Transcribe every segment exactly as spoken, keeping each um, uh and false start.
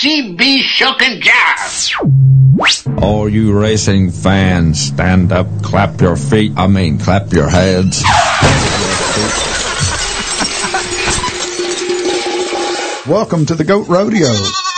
C B Shook and Jazz. All you racing fans, stand up, clap your feet, I mean clap your heads. Welcome to the Goat Rodeo.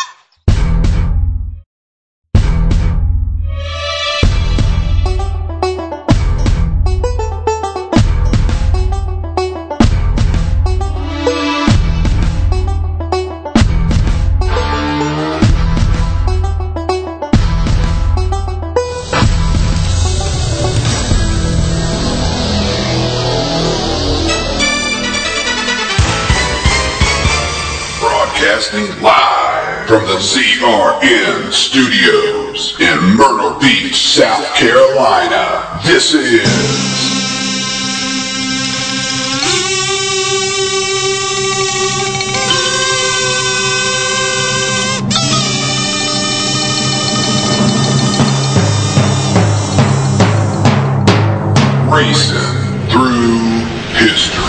Live from the Z R N studios in Myrtle Beach, South Carolina, this is Racing Through History.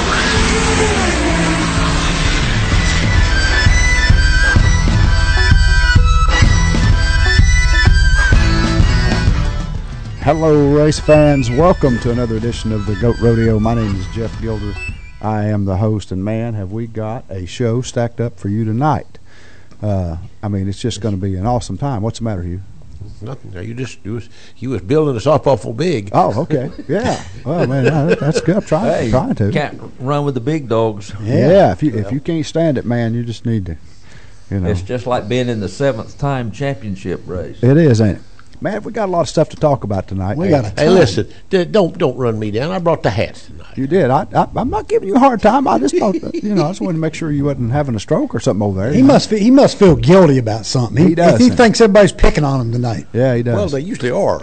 Hello, race fans. Welcome to another edition of the Goat Rodeo. My name is Jeff Gilder. I am the host, and man, have we got a show stacked up for you tonight. Uh, I mean, it's just going to be an awesome time. What's the matter, Hugh? Nothing. You just you was you was building us up awful big. Oh, okay. Yeah. Well, man, that's good. I'm trying, hey, trying to. Can't run with the big dogs. Yeah. yeah if you if you can't stand it, man, you just need to. You know. It's just like being in the seventh time championship race. It is, ain't it? Man, we got a lot of stuff to talk about tonight. We got a hey, listen, don't don't run me down. I brought the hats tonight. You did. I, I I'm not giving you a hard time. I just thought, you know, I just wanted to make sure you wasn't having a stroke or something over there. He must feel, he must feel guilty about something. He, he does. He, he thinks everybody's picking on him tonight. Yeah, he does. Well, they usually are.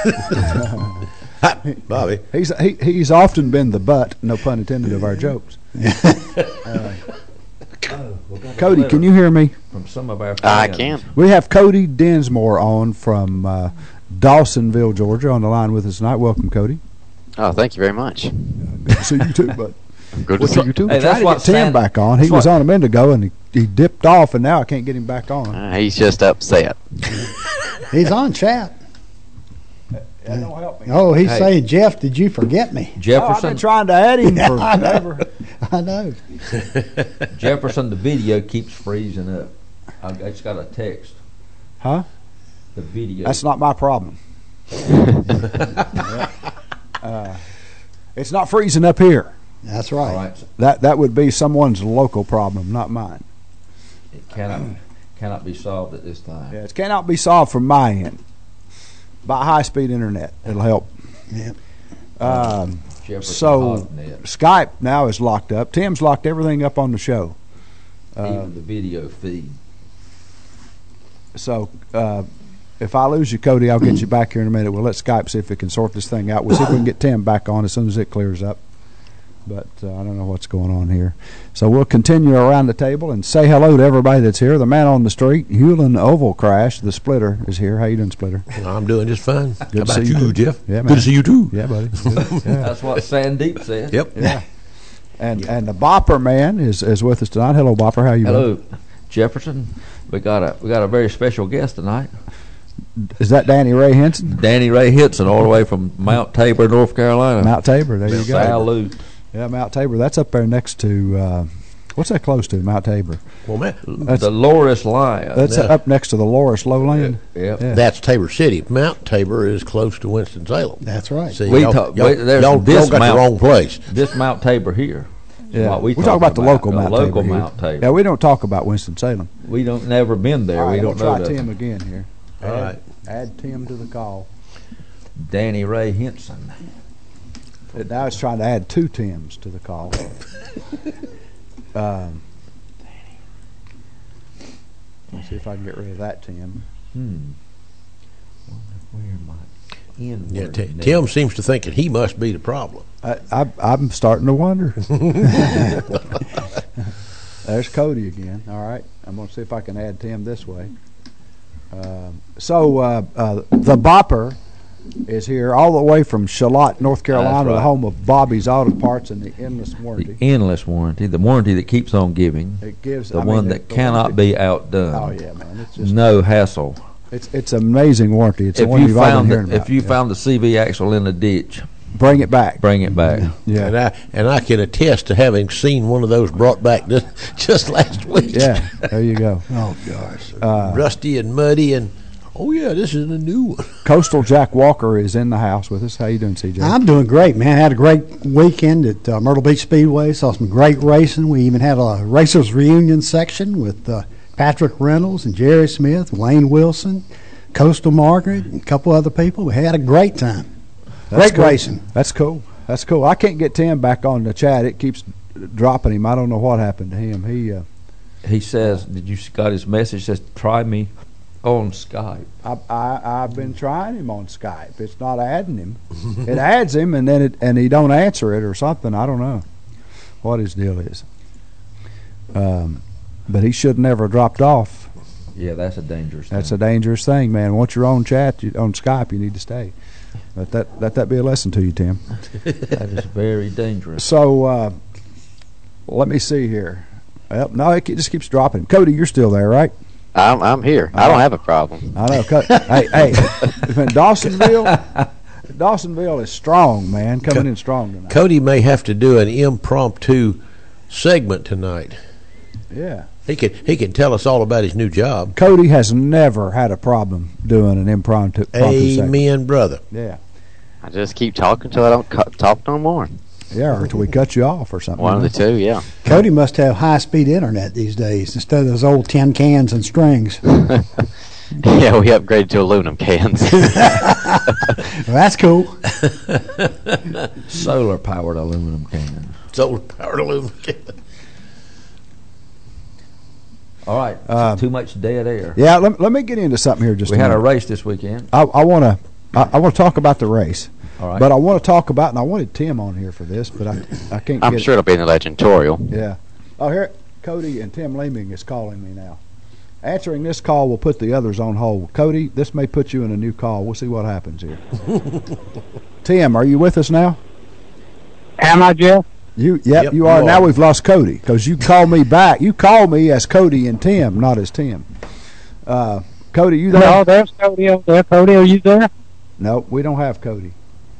Bobby, he's he, he's often been the butt, no pun intended, of our jokes. uh, Oh, Cody, can you hear me? From some of our I can. We have Cody Dinsmore on from uh, Dawsonville, Georgia, on the line with us tonight. Welcome, Cody. Oh, thank you very much. Good to see you too, bud. Good to see you too. Hey, We're trying to get Tim back on. He was on a minute ago, and he, he dipped off, and now I can't get him back on. Uh, he's just upset. He's on chat. That don't help me. Oh, he's hey. saying, Jeff, did you forget me? Jefferson. Oh, I've been trying to add him yeah, I know. forever. I know. Jefferson, the video keeps freezing up. I, I just got a text. Huh? The video. That's not my problem. uh, it's not freezing up here. That's right. All right. That that would be someone's local problem, not mine. It cannot cannot be solved at this time. Yeah, it cannot be solved from my end. By high-speed internet, it'll help. Yeah. Um, Jefferson so Hotnet. Skype now is locked up. Tim's locked everything up on the show. Uh, Even the video feed. So uh, if I lose you, Cody, I'll get you back here in a minute. We'll let Skype see if it can sort this thing out. We'll see if we can get Tim back on as soon as it clears up. But uh, I don't know what's going on here. So we'll continue around the table and say hello to everybody that's here. The man on the street, Hewlin Oval Crash, the Splitter, is here. How you doing, Splitter? I'm doing just fine. Good How about to see you, you, Jeff? Yeah, man. Good to see you too. Yeah, buddy. Yeah. That's what Sandeep said. Yep. Yeah. And and the Bopper man is, is with us tonight. Hello, Bopper. How you doing? Hello, Jefferson. We got a we got a very special guest tonight. Is that Danny Ray Henson? Danny Ray Henson, all the way from Mount Tabor, North Carolina. Mount Tabor. There you go. Salute. Yeah, Mount Tabor. That's up there next to uh, what's that close to? Mount Tabor. Well, man, That's, the Loris Lion. that's Yeah. up next to the Loris Lowland. Yeah. Yeah. that's Tabor City. Mount Tabor is close to Winston-Salem. That's right. See, We y'all, talk- y'all, wait, there's y'all, this y'all got Mount- the wrong place. This Mount Tabor here. is Yeah, what we we talk about the local the Mount local Tabor. Mount here. Tabor. Yeah, we don't talk about Winston-Salem. We don't never been there. All right, we I'm don't gonna know try that. Tim again here. All add, right. Add Tim to the call. Danny Ray Henson. It, now it's trying to add two Tims to the call. um, let's see if I can get rid of that Tim. Hmm. Where am I? In Yeah, T- Tim seems to think that he must be the problem. I, I, I'm starting to wonder. There's Cody again. All right. I'm going to see if I can add Tim this way. Um, so uh, uh, the Bopper is here all the way from Charlotte, North Carolina, right. the home of Bobby's Auto Parts and the Endless Warranty. The endless warranty, the warranty that keeps on giving, It gives the I one mean, that the cannot warranty- be outdone. Oh yeah, man, it's just No hassle. it's it's amazing warranty. It's the If one you you've all been found hearing the, about. if you Yeah. found the C V axle in the ditch, bring it back. bring it back. Yeah, And I and I can attest to having seen one of those brought back just, just last week. yeah. There you go. Oh gosh. Uh, Rusty and muddy and oh yeah, this is a new one. Coastal Jack Walker is in the house with us. How you doing, C J? I'm doing great, man. Had a great weekend at uh, Myrtle Beach Speedway. Saw some great racing. We even had a racers reunion section with uh, Patrick Reynolds and Jerry Smith, Wayne Wilson, Coastal Margaret, and a couple other people. We had a great time. That's Great cool. racing. That's cool. That's cool. I can't get Tim back on the chat. It keeps dropping him. I don't know what happened to him. He, uh, He says, "Did you got his message? Says try me on Skype." I, I, I've been trying him on Skype. It's not adding him. It adds him, and then it, and he don't answer it or something. I don't know what his deal is. Um, but he should never have dropped off. Yeah, that's a dangerous. That's thing. a dangerous thing, man. Once you're on chat, you, on Skype, you need to stay. Let that let that be a lesson to you, Tim. That is very dangerous. So uh, let me see here. Well, no, it ke- just keeps dropping. Cody, you're still there, right? I'm I'm here. I don't have a problem. I know. Co- hey, hey, man, Dawsonville, Dawsonville is strong, man. Coming in strong tonight. Cody may have to do an impromptu segment tonight. Yeah. He can he can tell us all about his new job. Cody has never had a problem doing an impromptu. impromptu segment. Amen, brother. Yeah. I just keep talking till I don't cu- talk no more. Yeah, or until we cut you off or something. One of the two, yeah. Cody must have high-speed internet these days instead of those old tin cans and strings. Yeah, we upgraded to aluminum cans. Well, that's cool. Solar powered aluminum cannon. Solar powered aluminum. All right. Uh, Too much dead air. Yeah, let, let me get into something here just We a had a minute. race this weekend. I, I want to I, I want to talk about the race. All right. But I want to talk about, and I wanted Tim on here for this, but I I can't I'm get sure it'll be in the legendtorial. Yeah. Oh, here, Cody and Tim Leeming is calling me now. Answering this call will put the others on hold. Cody, this may put you in a new call. We'll see what happens here. Tim, are you with us now? Am I, Jeff? You, yep, Yep, you are. you Now are. we've lost Cody because you called me back. You called me as Cody and Tim, not as Tim. Uh, Cody, you there? No, there's Cody over there. Cody, are you there? No, we don't have Cody.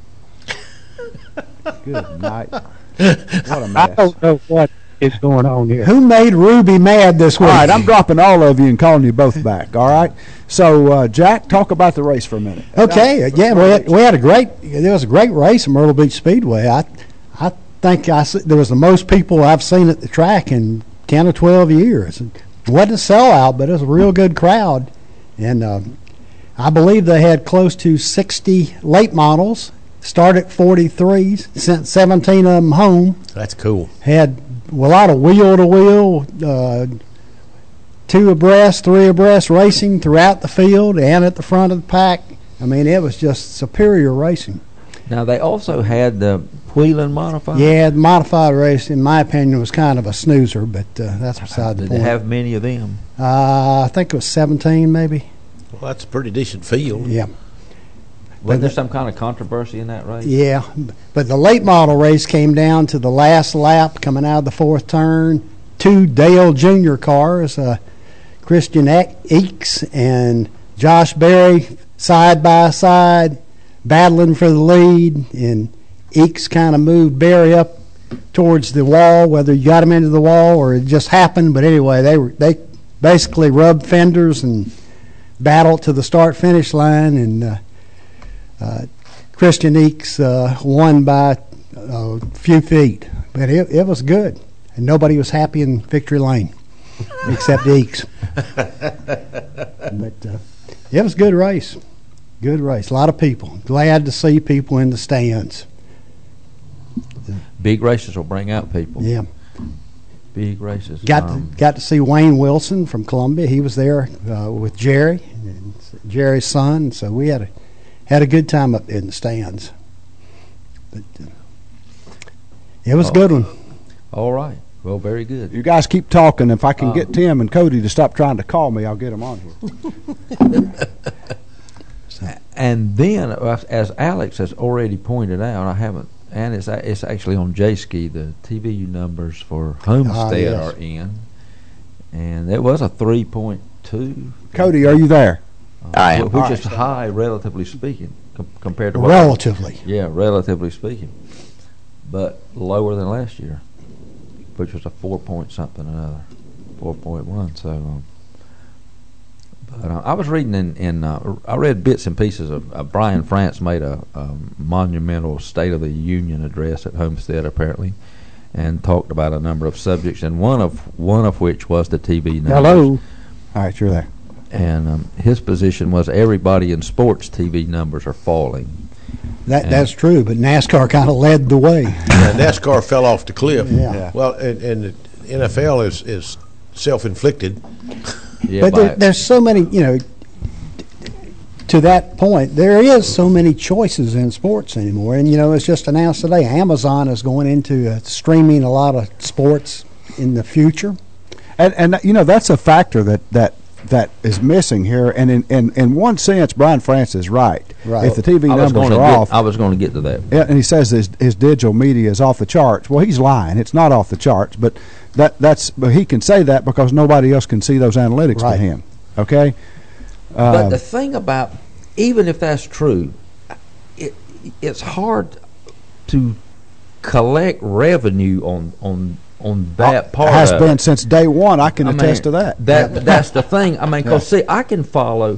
Good night. What a I mess. don't know what is going on here. Who made Ruby mad this All week? right, I'm dropping all of you and calling you both back. All right. So, uh, Jack, talk about the race for a minute. Okay, yeah, we had, we had a great. There was a great race at Myrtle Beach Speedway. I, I think I s- there was the most people I've seen at the track in ten or twelve years. It wasn't a sellout, but it was a real good crowd, and um, I believe they had close to sixty late models. Started forty-threes, sent seventeen of them home. That's cool. Had a lot of wheel to wheel, uh, two abreast, three abreast racing throughout the field and at the front of the pack. I mean, it was just superior racing. Now they also had the Wheeling modified. Yeah, the modified race, in my opinion, was kind of a snoozer, but uh, that's beside the Did point. they have many of them? uh, I think it was seventeen, maybe. Well, that's a pretty decent field. Yeah, Was there some kind of controversy in that race? yeah. But the late model race came down to the last lap, coming out of the fourth turn. Two Dale Junior cars, uh, Christian Eakes and Josh Berry, side by side, battling for the lead, and Eakes kind of moved Berry up towards the wall, whether you got him into the wall or it just happened. But anyway, they were they basically rubbed fenders and battled to the start finish line, and uh, uh, Christian Eakes uh, won by a few feet. But it, it was good, and nobody was happy in victory lane except Eakes. But uh, it was a good race. Good race. A lot of people. Glad to see people in the stands. Big races will bring out people. Yeah. Big races. Got Um, to, got to see Wayne Wilson from Columbia. He was there uh, with Jerry, and Jerry's son. So we had a had a good time up in the stands. But uh, it was a good one. all right. Well, very good. You guys keep talking. If I can Uh, get Tim and Cody to stop trying to call me, I'll get them on here. and then, uh, as Alex has already pointed out, I haven't, and it's a- it's actually on J-Ski. The T V U numbers for Homestead Ah, yes. are in, and it was a three point two. Cody, are you there? I am. Which All right, is so- high, relatively speaking, com- compared to what Relatively. Yeah, relatively speaking, but lower than last year, which was a four point something another, four point one. So, um, but uh, I was reading in, in uh, I read bits and pieces of uh, Brian France made a, a monumental State of the Union address at Homestead apparently, and talked about a number of subjects, and one of one of which was the T V numbers. Hello. All right, you're there. And um, his position was everybody in sports T V numbers are falling. That that's true, but NASCAR kind of led the way. Yeah, NASCAR fell off the cliff. Yeah. Yeah. Well, and, and the N F L is, is self-inflicted. Yeah, But there, by- there's so many, you know, to that point, there is so many choices in sports anymore. And, you know, it's just announced today, Amazon is going into uh, streaming a lot of sports in the future. And and you know that's a factor that that that is missing here. And in in, in one sense, Brian France is right. Right. If the T V I was numbers gonna are get, off, I was going to get to that. yeah, and he says his his digital media is off the charts. Well, he's lying. It's not off the charts, but that that's but he can say that because nobody else can see those analytics Right. but him. Okay. But Uh, the thing about, even if that's true, it it's hard to collect revenue on on on that part. has of been it. since day one. I can I mean, attest to that. That that's the thing. I mean, because see, I can follow,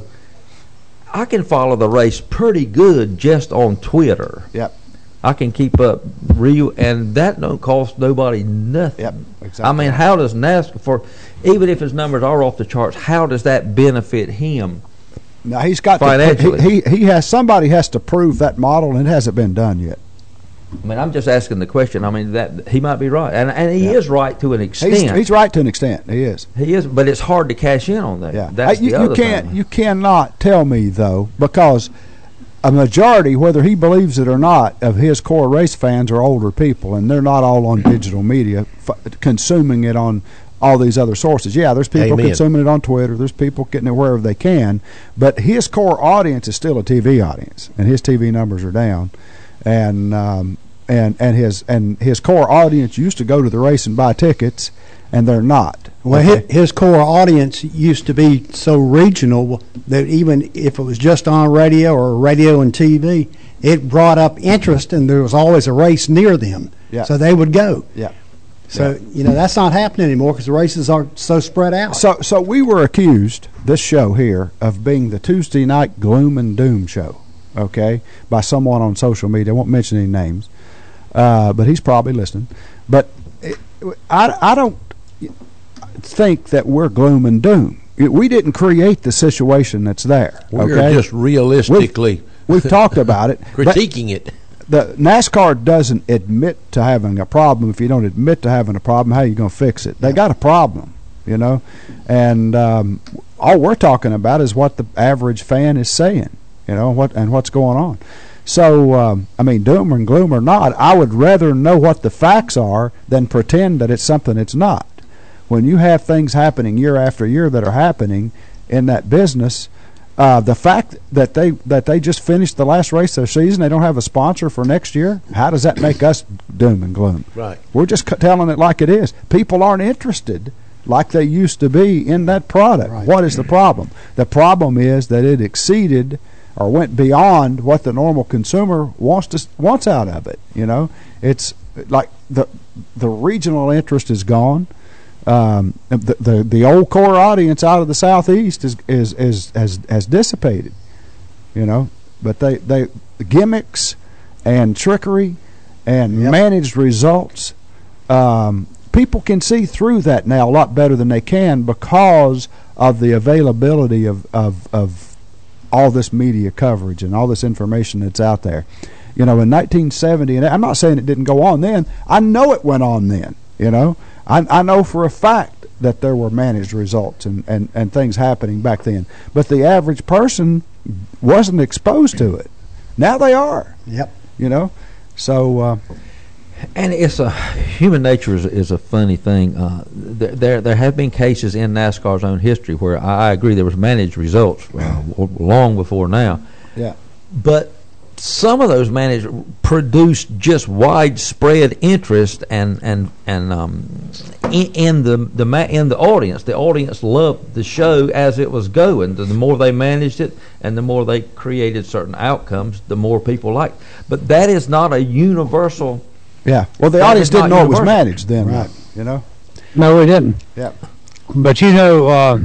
I can follow the race pretty good just on Twitter. Yep. I can keep up real, and that don't cost nobody nothing. Yep, exactly. I mean, how does NASCAR, for even if his numbers are off the charts, how does that benefit him? Now he's got to, Financially. he, he he has somebody has to prove that model, and it hasn't been done yet. I mean, I'm just asking the question. I mean, that he might be right, and and he Yeah. is right to an extent. He's, he's right to an extent. He is. He is, but it's hard to cash in on that. Yeah. That's Uh, you, the you other can't thing. you cannot tell me though, because a majority, whether he believes it or not, of his core race fans are older people, and they're not all on digital media f- consuming it on all these other sources. Yeah, there's people Amen. consuming it on Twitter. There's people getting it wherever they can, but his core audience is still a T V audience, and his T V numbers are down, and um, and and his and his core audience used to go to the race and buy tickets, and they're not. Well, Okay? hi- his core audience used to be so regional that even if it was just on radio or radio and T V, it brought up interest, and there was always a race near them. Yeah. So they would go. Yeah. So, you know, that's not happening anymore because the races are so spread out. So, so we were accused, this show here, of being the Tuesday night gloom and doom show, okay, by someone on social media. I won't mention any names, uh, but he's probably listening. But it, I, I don't think that we're gloom and doom. It- we didn't create the situation that's there. We're okay? just realistically We've talked about it. but critiquing it. the NASCAR doesn't admit to having a problem. If you don't admit to having a problem, how are you going to fix it? They got a problem, you know, and um, all we're talking about is what the average fan is saying, you know, what and what's going on. So, um, I mean, doom and gloom or not, I would rather know what the facts are than pretend that it's something it's not. When you have things happening year after year that are happening in that business, uh, the fact that they that they just finished the last race of the season, they don't have a sponsor for next year, how does that make us doom and gloom? Right. We're just c- telling it like it is. People aren't interested like they used to be in that product. Right. What is the problem? The problem is that it exceeded or went beyond what the normal consumer wants to wants out of it. You know, it's like the the regional interest is gone. Um, the, the the old core audience out of the southeast is is is has has dissipated. You know, but they they gimmicks and trickery and Yep. managed results. Um, people can see through that now a lot better than they can because of the availability of of of all this media coverage and all this information that's out there. You know, in nineteen seventy, and I'm not saying it didn't go on then. I know it went on then. You know, I I know for a fact that there were managed results and, and, and things happening back then. But the average person wasn't exposed to it. Now they are. Yep. You know, so uh, And it's a human nature is, is a funny thing. Uh, there, there there have been cases in NASCAR's own history where I, I agree there was managed results uh, long before now. yeah, but some of those managers produced just widespread interest and and and um, in, in the the ma- in the audience. The audience loved the show as it was going. The, the more they managed it, and the more they created certain outcomes, the more people liked. But that is not a universal. Yeah. Well, the that audience is not didn't know it was universal. managed then, Right. you know? No, we didn't. Yeah. But you know, uh,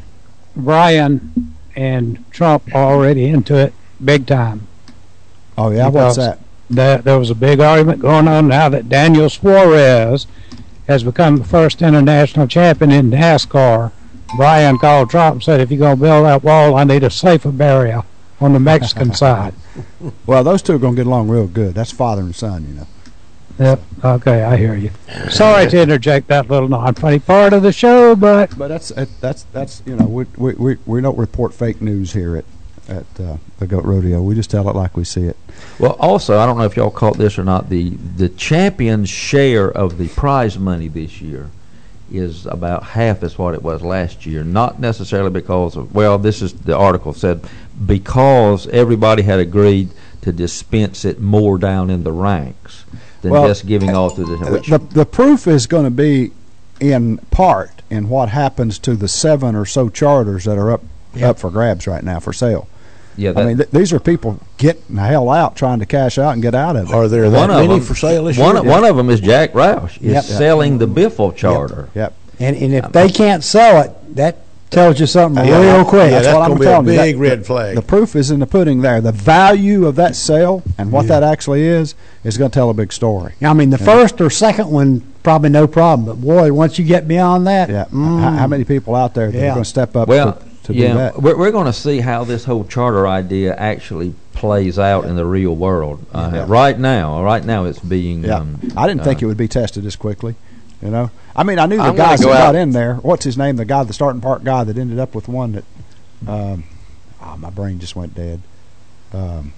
Brian and Trump are already into it big time. Oh, yeah? What's Because that? There, there was a big argument going on now that Daniel Suarez has become the first international champion in NASCAR. Brian called Trump and said, if you're going to build that wall, I need a safer barrier on the Mexican side. Well, those two are going to get along real good. That's father and son, you know. Yep. Okay, I hear you. Sorry to interject that little non-funny part of the show, but But that's uh, that's that's you know we we we, we don't report fake news here at at uh, the Goat Rodeo. We just tell it like we see it. Well, also, I don't know if y'all caught this or not. The the champion's share of the prize money this year is about half as what it was last year. Not necessarily because of, well, this is the article said, because everybody had agreed to dispense it more down in the ranks than Well, just giving all to the. Which, the the proof is going to be in part in what happens to the seven or so charters that are up Yeah. up for grabs right now for sale. yeah, I that, mean, th- these are people getting the hell out, trying to cash out and get out of it. Are there one that of many them for sale this one, year? one of them is Jack Roush. Is Yep. selling the Biffle charter. Yep. And, and if they can't sell it, that tells you something Yeah, real quick. yeah, That's that's what I'm gonna be a telling you. big That- red flag. The proof is in the pudding there. The value of that sale and what that actually is is going to tell a big story. I mean, the first or second one, probably no problem. But, boy, once you get beyond that, Yeah. mm, How, how many people out there that are Yeah. going to step up Well, to, to yeah, do that? we're, we're going to see how this whole charter idea actually plays out in the real world. Uh, Yeah. Right now, right now it's being. Yeah. Um, I didn't think uh, it would be tested this quickly. You know, I mean, I knew the I'm gonna guys that go got out- in there. What's his name? The guy, the starting park guy that ended up with one that. Um, oh, my brain just went dead. Um,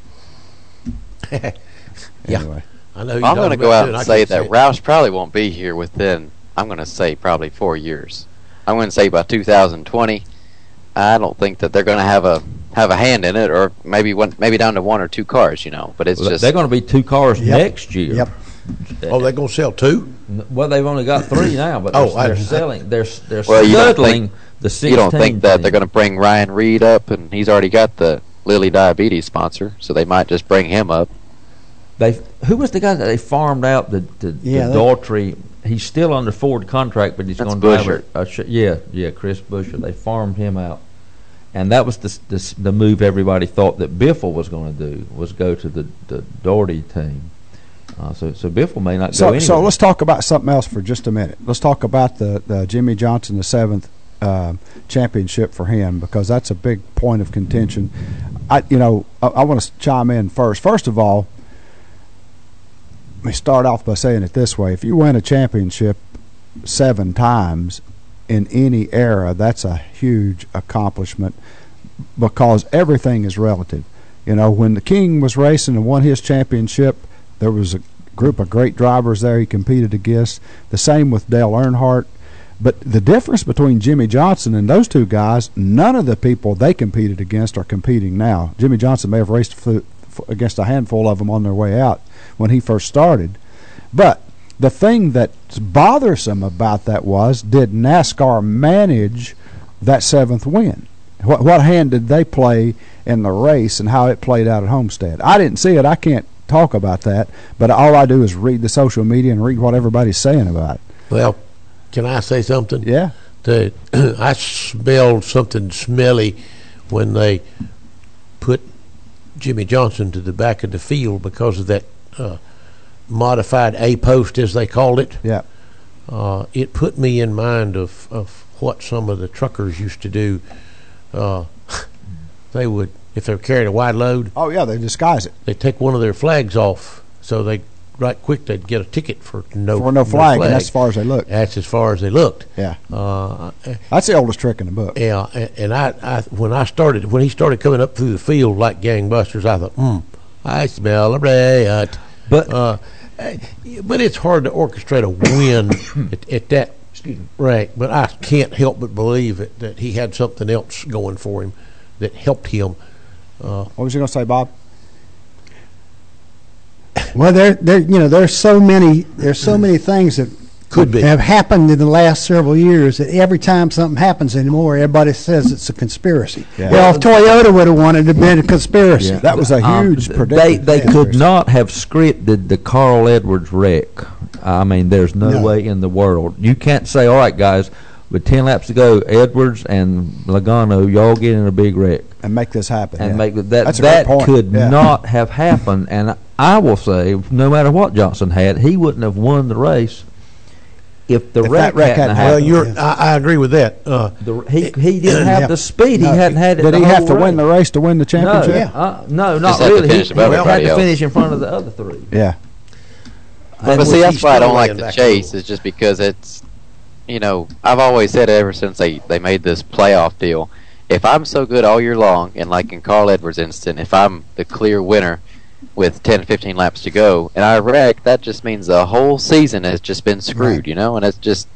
Yeah. anyway, I know. I'm going to go out and say that Roush probably won't be here within, I'm going to say probably four years. I'm going to say by two thousand twenty. I don't think that they're going to have a have a hand in it, or maybe one, maybe down to one or two cars, you know. But it's well, just they're going to be two cars Yep. next year. Yep. Oh, they're going to sell two? N- Well, they've only got three now, but Oh, they're, I- they're selling. They're s- they're Well, you don't scuttling the sixteen. you don't think that they're team. going to bring Ryan Reed up, and he's already got the Lilly Diabetes sponsor, so they might just bring him up. They who was the guy that they farmed out the the, Yeah, the they- Daughtry? He's still under Ford contract, but he's That's going to have Buescher. a, a sh- yeah yeah Chris Buescher. They farmed him out, and that was the s- the, s- the move everybody thought that Biffle was going to do, was go to the the Daugherty team. Uh, so so Biffle may not go so anywhere. so let's talk about something else for just a minute. Let's talk about the, the Jimmy Johnson the seventh uh, championship for him, because that's a big point of contention. I you know I, I want to chime in first. First of all, let me start off by saying it this way: if you win a championship seven times in any era, that's a huge accomplishment, because everything is relative. You know, when the King was racing and won his championship, there was a group of great drivers there he competed against. The same with Dale Earnhardt. But the difference between Jimmy Johnson and those two guys, none of the people they competed against are competing now. Jimmy Johnson may have raced f- f- against a handful of them on their way out when he first started. But the thing that's bothersome about that was, did NASCAR manage that seventh win? What, what hand did they play in the race and how it played out at Homestead? I didn't see it. I can't talk about that, but all I do is read the social media and read what everybody's saying about it. Well, can I say something? Yeah. The, I smelled something smelly when they put Jimmy Johnson to the back of the field because of that uh, modified A post, as they called it. Yeah. Uh, it put me in mind of, of what some of the truckers used to do. Uh, they would, if they were carrying a wide load, Oh, yeah, they disguise it. they'd take one of their flags off, so they right quick they'd get a ticket for no For no flag, and that's as far as they look. That's as far as they looked. Yeah. Uh, That's the oldest trick in the book. yeah, a- and I, I when I started when he started coming up through the field like gangbusters, I thought, hmm, I smell a riot. But Uh, eh, but it's hard to orchestrate a win at, at that rank. But I can't help but believe it, that he had something else going for him that helped him. Uh, What was you going to say, Bob? Well, there, there, you know, there's so many, there's so many things that Could be. have happened in the last several years that every time something happens anymore, everybody says it's a conspiracy. Yeah. Well, if Toyota would have won it, it'd been a conspiracy. Yeah, that was a Um, huge they prediction. they could not have scripted the Carl Edwards wreck. I mean, there's no, No. way in the world. You can't say, all right, guys, with ten laps to go, Edwards and Logano, y'all get in a big wreck. and make this happen. And yeah. make that That's a that great point. could Yeah. not have happened. And I will say, no matter what Johnson had, he wouldn't have won the race if the If wreck, that wreck hadn't hadn't Well, happened. you're. I, I agree with that. Uh, The, he he didn't have Yeah. the speed. He No. hadn't had it. Did the he have whole to win the race. race to win the championship? No, uh, no, not Just had to really. He, finish he above had everybody to else. finish in front of the other three. Yeah. But, But see, that's he's why I still don't like laying the back a chase. little. Is just because it's, you know, I've always said it ever since they they made this playoff deal. If I'm so good all year long, and like in Carl Edwards' instant, if I'm the clear winner with ten, fifteen laps to go, and I wreck, that just means the whole season has just been screwed, Right. you know. And it's just,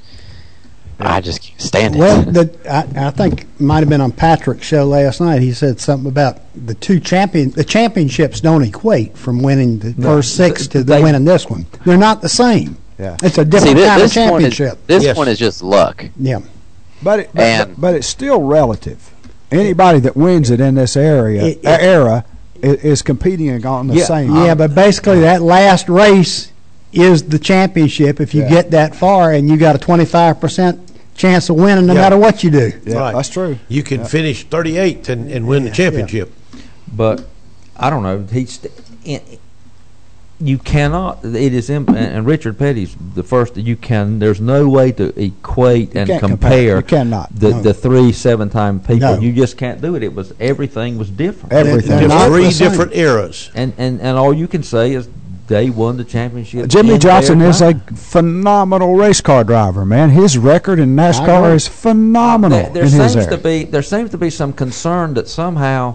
I just can't stand it. Well, the, I, I think it might have been on Patrick's show last night. He said something about the two champion. The championships don't equate from winning the No, first six th- to the they- winning this one. They're not the same. Yeah. It's a See, different thi- kind of this one is championship. this Yes. one is just luck. Yeah. But it, but, And- but, but it's still relative. Anybody that wins it in this area It- it- uh, era is, is competing on the Yeah, same. Yeah, but basically that last race is the championship. If you Yeah. get that far, and you got a twenty-five percent chance of winning, no Yeah. matter what you do. Yeah, Right. that's true. You can Yeah. finish thirty-eighth and, and win the championship. But I don't know. He's st- in, you cannot. It is in, and Richard Petty's the first. You can. There's no way to equate and can't compare. compare. You cannot. the No. the three seven time people. No. You just can't do it. It was everything was different. Everything. They're There's not three the same. different eras. And and and all you can say is they won the championship. Jimmy in Johnson their is a time. phenomenal race car driver, man. His record in I NASCAR agree. is phenomenal There, there in his seems era. to be there seems to be some concern that somehow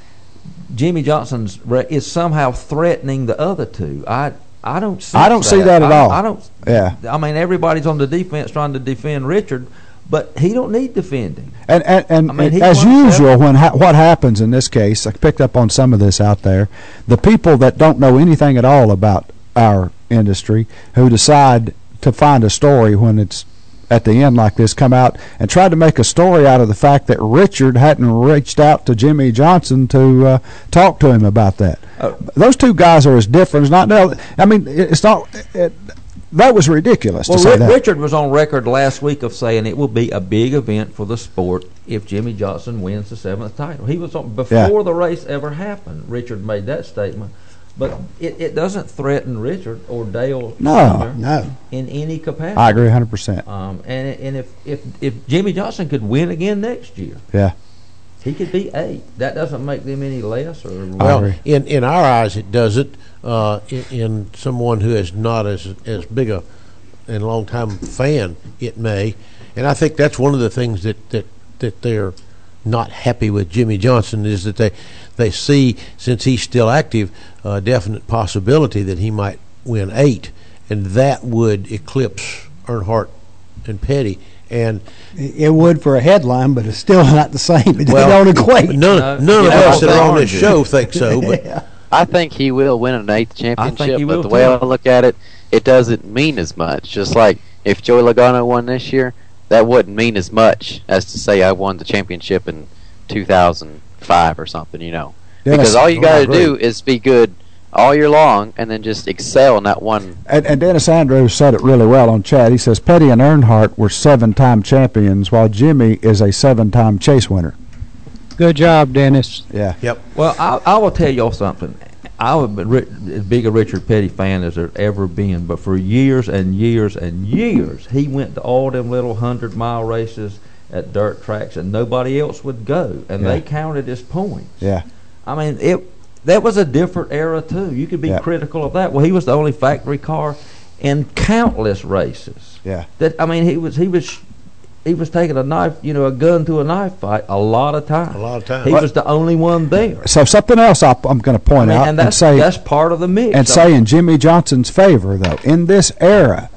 Jimmy Johnson's re- is somehow threatening the other two. I I don't see. I don't see that at I, all. I don't. Yeah. I mean, everybody's on the defense trying to defend Richard, but he don't need defending. And and, and, I mean, he as won usual, seven. when ha- what happens in this case, I picked up on some of this out there. The people that don't know anything at all about our industry, who decide to find a story when it's at the end like this, come out and try to make a story out of the fact that Richard hadn't reached out to Jimmy Johnson to uh, talk to him about that. Oh. Those two guys are as different as not. No, I mean, it- it's not. It, that was ridiculous Well, to say Ri- that. Richard was on record last week of saying it will be a big event for the sport if Jimmy Johnson wins the seventh title. He was on, before Yeah. the race ever happened. Richard made that statement, but it, it doesn't threaten Richard or Dale No. Junior No. in any capacity. I agree one hundred percent. Um, and and if, if if Jimmy Johnson could win again next year, Yeah. he could be eight. That doesn't make them any less or Well, agree. in, in our eyes, it doesn't. Uh, in, in someone who is not as as big a and long time fan, it may. And I think that's one of the things that, that, that they're not happy with Jimmy Johnson is that they they see, since he's still active, a definite possibility that he might win eight, and that would eclipse Earnhardt and Petty. And It would for a headline, but it's still not the same. It well, don't equate. none, No, none of yeah, us that are on this oranges. show think so. But I think he will win an eighth I think championship, he but will the way too. I look at it, it doesn't mean as much. Just like if Joey Logano won this year, that wouldn't mean as much as to say I won the championship in two thousand five or something, you know. Dennis, Because all you I got to agree. do is be good all year long and then just excel in that one. And, and Dennis Andrews said it really well on chat. He says Petty and Earnhardt were seven-time champions, while Jimmy is a seven-time chase winner. Good job, Dennis. Yeah. yep. Well, I, I will tell y'all something. I have been ri- as big a Richard Petty fan as there ever been, but for years and years and years, he went to all them little hundred-mile races at dirt tracks, and nobody else would go, and Yeah. they counted his points. Yeah. I mean, it that was a different era too. You could be Yeah. critical of that. Well, he was the only factory car in countless races. Yeah. That I mean, he was he was he was taking a knife, you know, a gun to a knife fight a lot of times. A lot of times. He was the only one there. So something else I, I'm going to I point mean, out and and that's say that's part of the mix. and So- say in Jimmy Johnson's favor, though, in this era,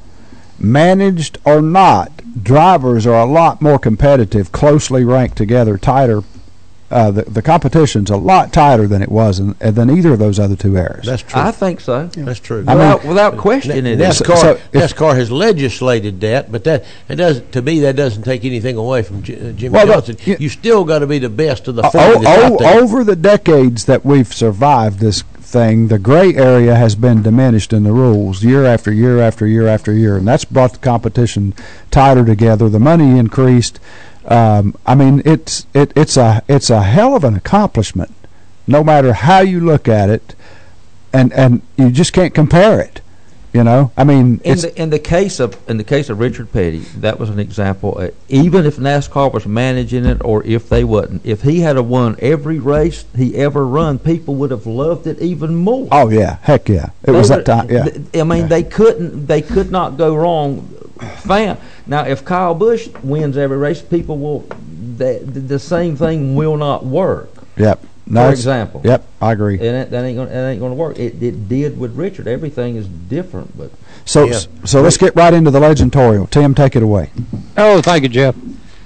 managed or not, drivers are a lot more competitive, closely ranked together, tighter uh, the the competition's a lot tighter than it was in, than either of those other two eras. That's true. I think so. That's true. I Without, mean, without question, it is. NASCAR, So if- NASCAR has legislated that, but that it doesn't. To me, that doesn't take anything away from J- uh, Jimmy Well, Johnson. the- you still got to be the best of the O- forty that's out o- there. over the decades that we've survived this thing, the gray area has been diminished in the rules year after year after year after year, and that's brought the competition tighter together. The money increased. Um, I mean, it's it, it's a it's a hell of an accomplishment, no matter how you look at it, and and you just can't compare it. You know, I mean, In it's, the in the case of in the case of Richard Petty, that was an example. Uh, even if NASCAR was managing it, or if they wasn't, if he had a won every race he ever run, people would have loved it even more. oh yeah, heck yeah, it They was would- that time. Yeah, th- I mean, Yeah. they couldn't. They could not go wrong. Fan. Now, if Kyle Busch wins every race, people will. The, the same thing will not work. yep. No, For it's- example. Yep, I agree. And it, that ain't gonna. That ain't gonna work. It, it did with Richard. Everything is different, but So Yeah. so let's get right into the legendtorial. Tim, take it away. Oh, thank you, Jeff.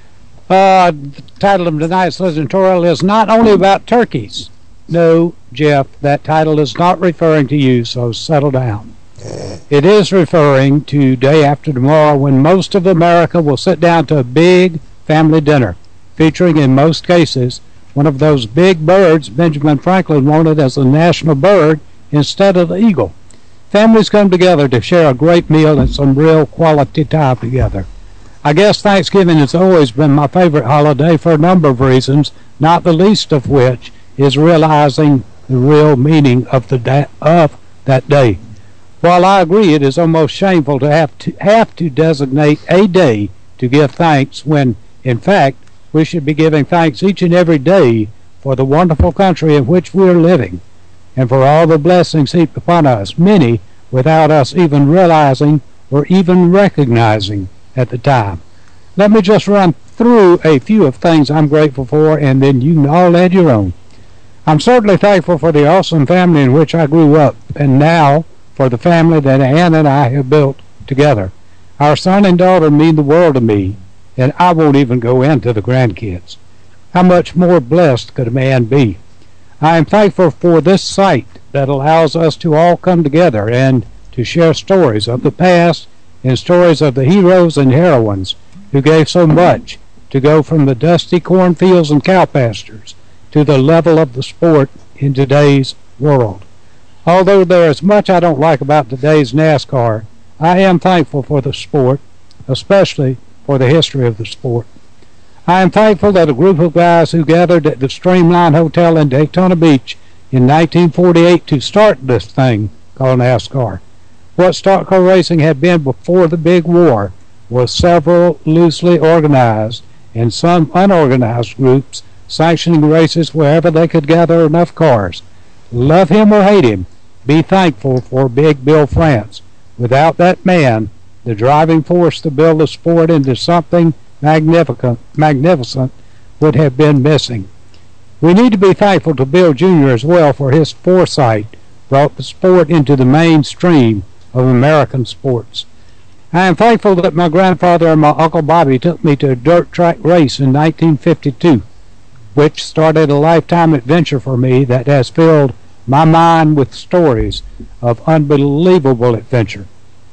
Uh, the title of tonight's legendtorial is not only about turkeys. No, Jeff, that title is not referring to you, so settle down. It is referring to day after tomorrow, when most of America will sit down to a big family dinner, featuring in most cases one of those big birds Benjamin Franklin wanted as a national bird instead of the eagle. Families come together to share a great meal and some real quality time together. I guess Thanksgiving has always been my favorite holiday for a number of reasons, not the least of which is realizing the real meaning of the da- of that day. While I agree it is almost shameful to have to have to designate a day to give thanks, when in fact we should be giving thanks each and every day for the wonderful country in which we are living, and for all the blessings heaped upon us, many without us even realizing or even recognizing at the time. Let me just run through a few of things I'm grateful for, and then you can all add your own. I'm certainly thankful for the awesome family in which I grew up, and now for the family that Ann and I have built together. Our son and daughter mean the world to me, and I won't even go into the grandkids. How much more blessed could a man be? I am thankful for this site that allows us to all come together and to share stories of the past and stories of the heroes and heroines who gave so much to go from the dusty cornfields and cow pastures to the level of the sport in today's world. Although there is much I don't like about today's NASCAR, I am thankful for the sport, especially for the history of the sport. I am thankful that a group of guys who gathered at the Streamline Hotel in Daytona Beach in nineteen forty-eight to start this thing called NASCAR. What stock car racing had been before the big war was several loosely organized and some unorganized groups sanctioning races wherever they could gather enough cars. Love him or hate him, be thankful for Big Bill France. Without that man, the driving force to build the sport into something magnificent, magnificent would have been missing. We need to be thankful to Bill Junior as well, for his foresight brought the sport into the mainstream of American sports. I am thankful that my grandfather and my Uncle Bobby took me to a dirt track race in nineteen fifty-two, which started a lifetime adventure for me that has filled my mind with stories of unbelievable adventure.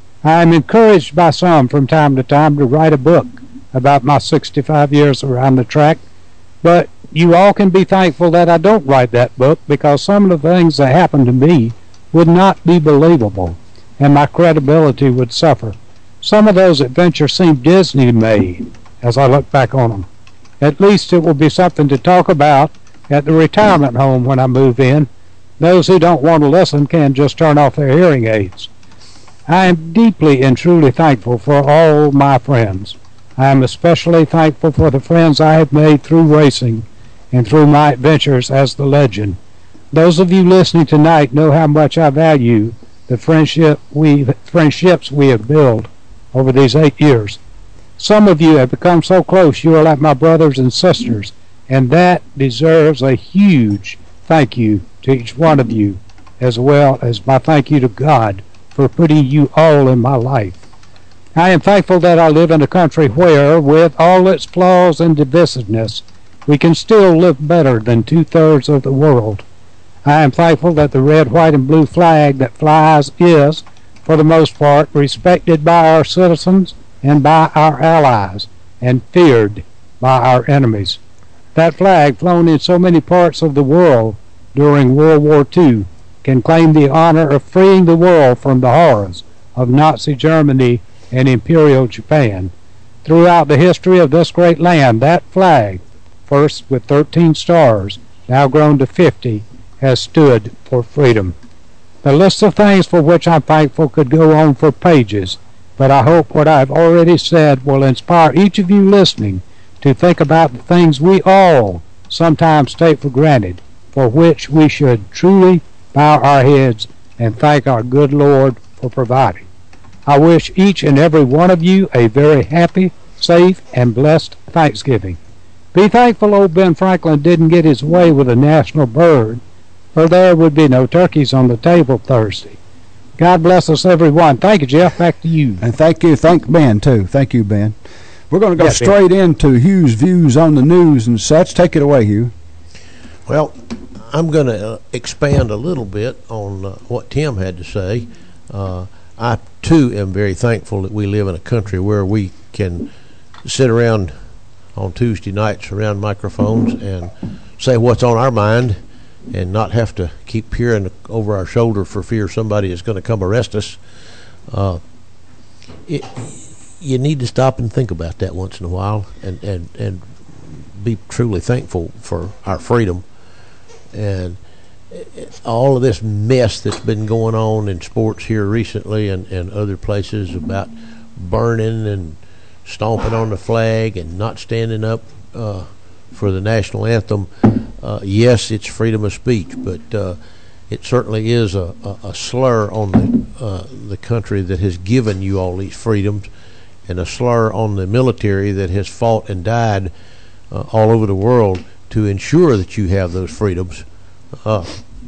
I am encouraged by some from time to time to write a book about my sixty-five years around the track, but you all can be thankful that I don't write that book, because some of the things that happened to me would not be believable, and my credibility would suffer. Some of those adventures seem Disney-made as I look back on them. At least it will be something to talk about at the retirement home when I move in. Those who don't want to listen can just turn off their hearing aids. I am deeply and truly thankful for all my friends. I am especially thankful for the friends I have made through racing and through my adventures as the legend. Those of you listening tonight know how much I value the friendship we friendships we have built over these eight years. Some of you have become so close you are like my brothers and sisters, and that deserves a huge thank you to each one of you, as well as my thank you to God for putting you all in my life. I am thankful that I live in a country where, with all its flaws and divisiveness, we can still live better than two-thirds of the world. I am thankful that the red, white, and blue flag that flies is, for the most part, respected by our citizens and by our allies, and feared by our enemies. That flag, flown in so many parts of the world during World War Two, can claim the honor of freeing the world from the horrors of Nazi Germany and Imperial Japan. Throughout the history of this great land, that flag, first with thirteen stars, now grown to fifty, has stood for freedom. The list of things for which I'm thankful could go on for pages, but I hope what I've already said will inspire each of you listening to think about the things we all sometimes take for granted, for which we should truly bow our heads and thank our good Lord for providing. I wish each and every one of you a very happy, safe, and blessed Thanksgiving. Be thankful old Ben Franklin didn't get his way with a national bird, or there would be no turkeys on the table Thursday. God bless us, everyone. Thank you, Jeff. Back to you. And thank you. Thank Ben, too. Thank you, Ben. We're going to go Yeah, straight Ben. into Hugh's views on the news and such. Take it away, Hugh. Well, I'm going to uh, expand a little bit on uh, what Tim had to say. Uh, I, too, am very thankful that we live in a country where we can sit around on Tuesday nights around microphones and say what's on our mind and not have to keep peering over our shoulder for fear somebody is going to come arrest us. Uh, it, you need to stop and think about that once in a while and, and, and be truly thankful for our freedom. And all of this mess that's been going on in sports here recently and, and other places about burning and stomping on the flag and not standing up uh, for the national anthem, uh, yes, it's freedom of speech, but uh, it certainly is a, a, a slur on the, uh, the country that has given you all these freedoms, and a slur on the military that has fought and died uh, all over the world to ensure that you have those freedoms. Uh,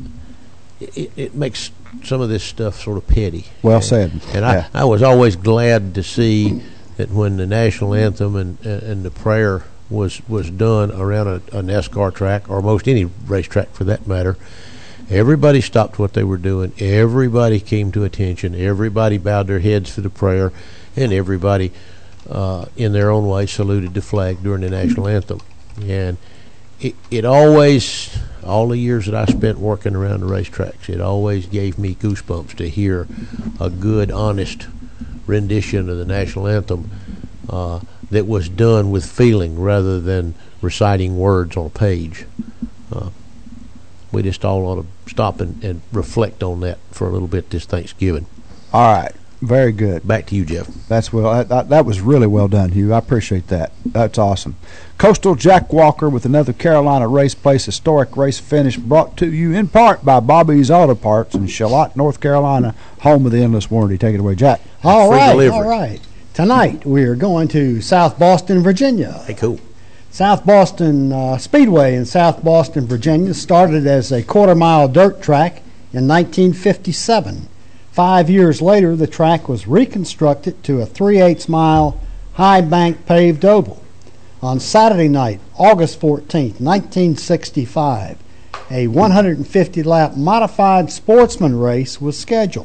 it, it makes some of this stuff sort of petty. Well and, said. And yeah. I, I was always glad to see that when the national anthem and and the prayer was was done around a, a NASCAR track, or most any racetrack for that matter, everybody stopped what they were doing. Everybody came to attention. Everybody bowed their heads for the prayer, and everybody, uh, in their own way, saluted the flag during the national anthem. And it, it always, all the years that I spent working around the racetracks, it always gave me goosebumps to hear a good, honest rendition of the national anthem uh, that was done with feeling rather than reciting words on a page. Uh, we just all ought to stop and, and reflect on that for a little bit this Thanksgiving. All right. Very good. Back to you, Jeff. That's well. That, that was really well done, Hugh. I appreciate that. That's awesome. Coastal Jack Walker with another Carolina Race Place historic race finish, brought to you in part by Bobby's Auto Parts in Charlotte, North Carolina, home of the endless warranty. Take it away, Jack. All Free right, delivery. all right. Tonight we are going to South Boston, Virginia. Hey, cool. South Boston uh, Speedway in South Boston, Virginia started as a quarter-mile dirt track in nineteen fifty-seven. Five years later, the track was reconstructed to a three-eighths mile high bank paved oval. On Saturday night, August fourteenth, nineteen sixty-five, a one hundred fifty lap modified sportsman race was scheduled.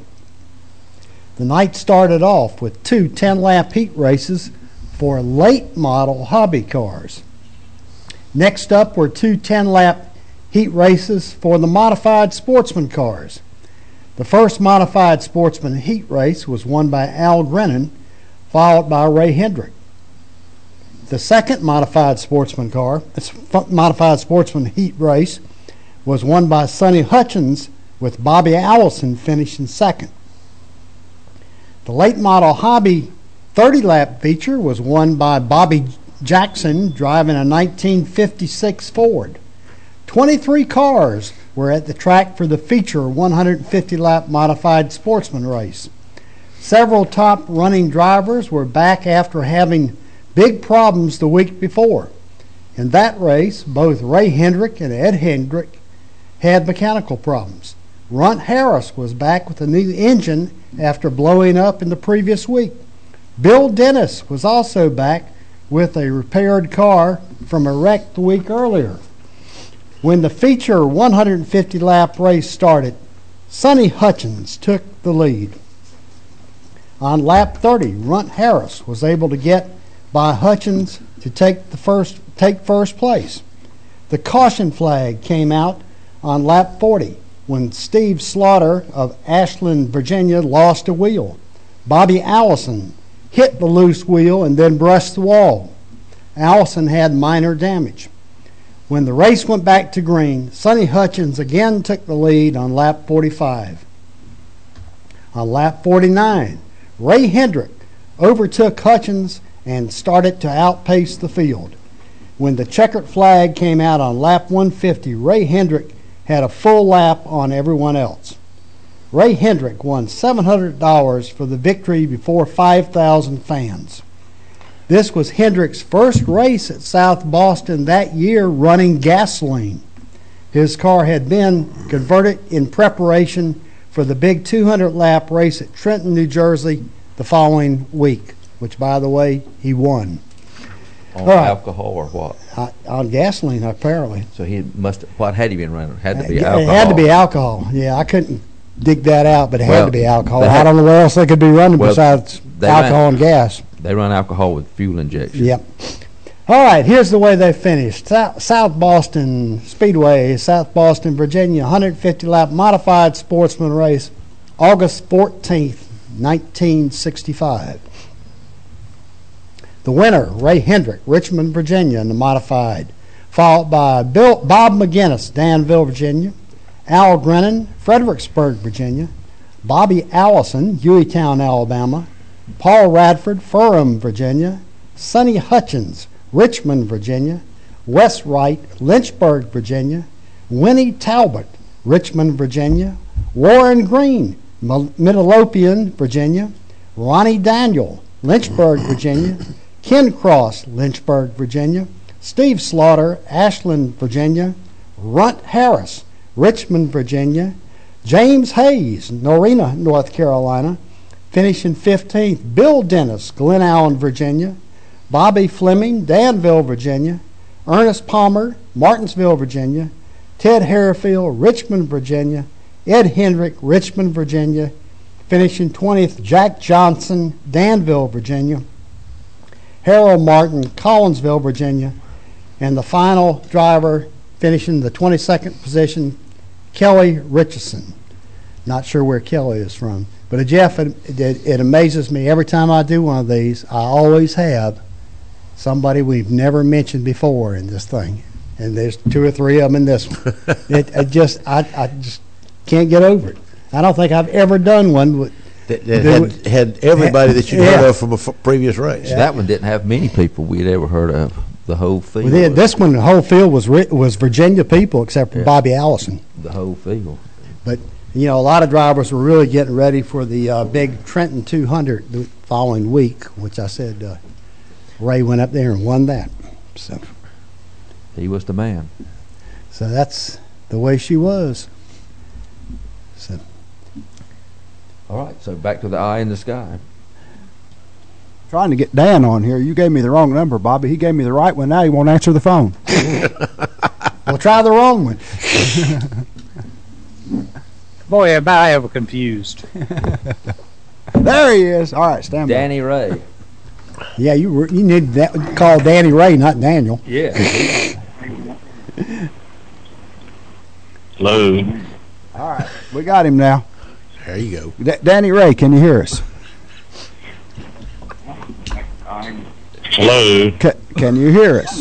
The night started off with two ten lap heat races for late model hobby cars. Next up were two ten lap heat races for the modified sportsman cars. The first modified sportsman heat race was won by Al Grennan, followed by Ray Hendrick. The second modified sportsman car, modified sportsman heat race, was won by Sonny Hutchins, with Bobby Allison finishing second. The late model hobby thirty lap feature was won by Bobby Jackson, driving a nineteen fifty-six Ford. twenty-three cars were at the track for the feature one hundred fifty lap modified sportsman race. Several top running drivers were back after having big problems the week before. In that race, both Ray Hendrick and Ed Hendrick had mechanical problems. Runt Harris was back with a new engine after blowing up in the previous week. Bill Dennis was also back with a repaired car from a wreck the week earlier. When the feature one hundred fifty lap race started, Sonny Hutchins took the lead. On lap thirty, Runt Harris was able to get by Hutchins to take the first take first place. The caution flag came out on lap forty when Steve Slaughter of Ashland, Virginia, lost a wheel. Bobby Allison hit the loose wheel and then brushed the wall. Allison had minor damage. When the race went back to green, Sonny Hutchins again took the lead on lap forty-five. On lap forty-nine, Ray Hendrick overtook Hutchins and started to outpace the field. When the checkered flag came out on lap one fifty, Ray Hendrick had a full lap on everyone else. Ray Hendrick won seven hundred dollars for the victory before five thousand fans. This was Hendrick's first race at South Boston that year running gasoline. His car had been converted in preparation for the big two hundred lap race at Trenton, New Jersey the following week, which, by the way, he won. On right. alcohol or what? Uh, on gasoline, apparently. So he must. What had he been running? Had to be It alcohol. had to be alcohol. Yeah, I couldn't dig that out, but it Well, had to be alcohol. they I had- don't know where else they could be running Well, besides they alcohol ran- and gas. They run alcohol with fuel injection. Yep. All right, here's the way they finished. South, South Boston Speedway, South Boston, Virginia, one hundred fifty lap modified sportsman race, August fourteenth, nineteen sixty-five. The winner, Ray Hendrick, Richmond, Virginia, in the modified, followed by Bill, Bob McGinnis, Danville, Virginia, Al Grennan, Fredericksburg, Virginia, Bobby Allison, Hueytown, Alabama, Paul Radford, Ferrum, Virginia, Sonny Hutchins, Richmond, Virginia, Wes Wright, Lynchburg, Virginia, Winnie Talbot, Richmond, Virginia, Warren Green, Midlothian, Virginia, Ronnie Daniel, Lynchburg, Virginia, Ken Cross, Lynchburg, Virginia, Steve Slaughter, Ashland, Virginia, Runt Harris, Richmond, Virginia, James Hayes, Norena, North Carolina, finishing fifteenth. Bill Dennis, Glen Allen, Virginia, Bobby Fleming, Danville, Virginia, Ernest Palmer, Martinsville, Virginia, Ted Harrifield, Richmond, Virginia, Ed Hendrick, Richmond, Virginia, finishing twentieth. Jack Johnson, Danville, Virginia, Harold Martin, Collinsville, Virginia, and the final driver finishing the twenty-second position, Kelly Richardson. Not sure where Kelly is from. But, uh, Jeff, it, it, it amazes me every time I do one of these. I always have somebody we've never mentioned before in this thing. And there's two or three of them in this one. it, it just, I, I just can't get over it. I don't think I've ever done one with, That, that had, had everybody that you Yeah. heard of from a f- previous race. So that one didn't have many people we'd ever heard of. The whole field. with it. This one, the whole field was ri- was Virginia people except for Yeah. Bobby Allison. The whole field. But, you know, a lot of drivers were really getting ready for the uh, big Trenton two hundred the following week, which I said uh, Ray went up there and won that. So, He was the man. so that's the way she was. So, All right, so back to the eye in the sky. Trying to get Dan on here. You gave me the wrong number, Bobby. He gave me the right one. Now he won't answer the phone. we'll try the wrong one. Boy, am I ever confused. There he is. All right, stand by. Danny Ray. Yeah, you were, you need to da- call Danny Ray, not Daniel. Yeah. Hello. All right, we got him now. There you go. D- Danny Ray, can you hear us? Hello. C- can you hear us?